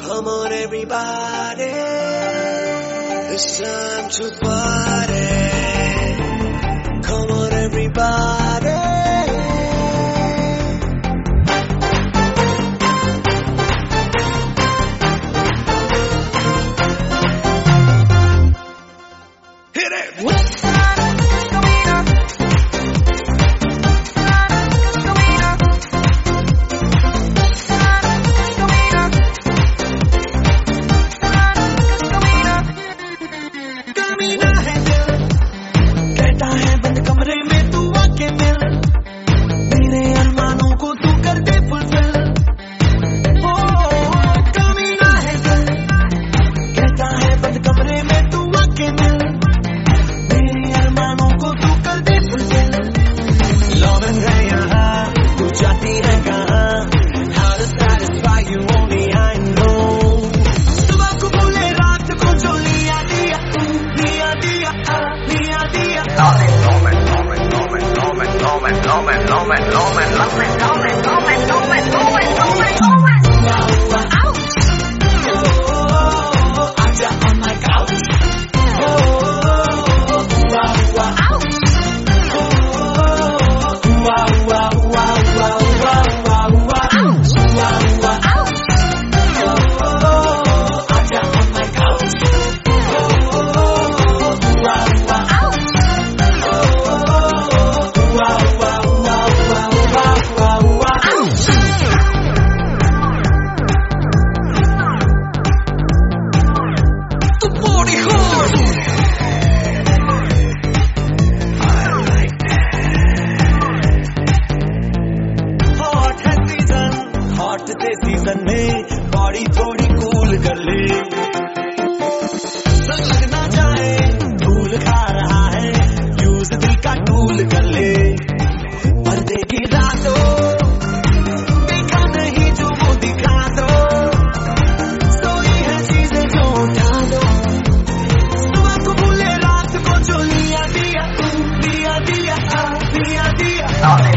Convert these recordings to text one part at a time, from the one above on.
Come on everybody, it's time to party. Come on everybody. Hit it! Season में body थोड़ी cool कर ले, लगना चाहे धूल खा रहा है, यूज दिल का टूल कर ले। पर्दे की रातों देखा नहीं जो वो दिखा दो, सोई है चीजें जो उठा दो, सुबह को भूले रात को जो लिया दिया दिया दिया दिया दिया।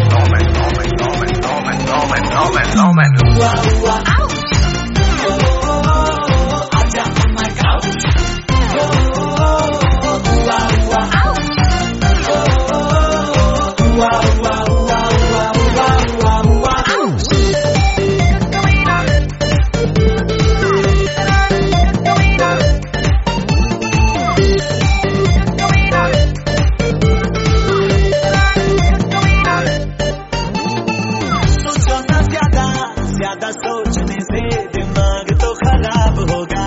ज्यादा सोचने से दिमाग तो खराब होगा,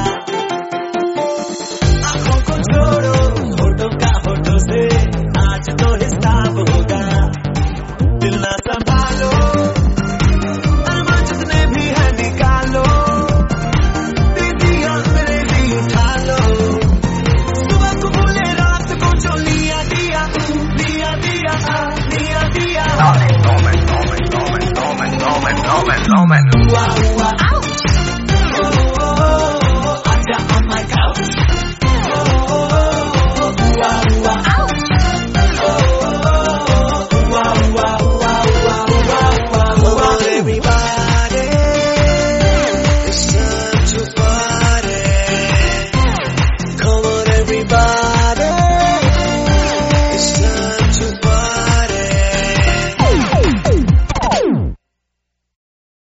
आंखों को छोड़ो होठों का होठों से आज तो हिसाब होगा। दिल ना संभालो अरमा जितने भी है निकालो, दीदी आंखें भी उठा लो, सुबह को भूले रात को जो लिया दिया दिया दिया दिया दिया। Wow.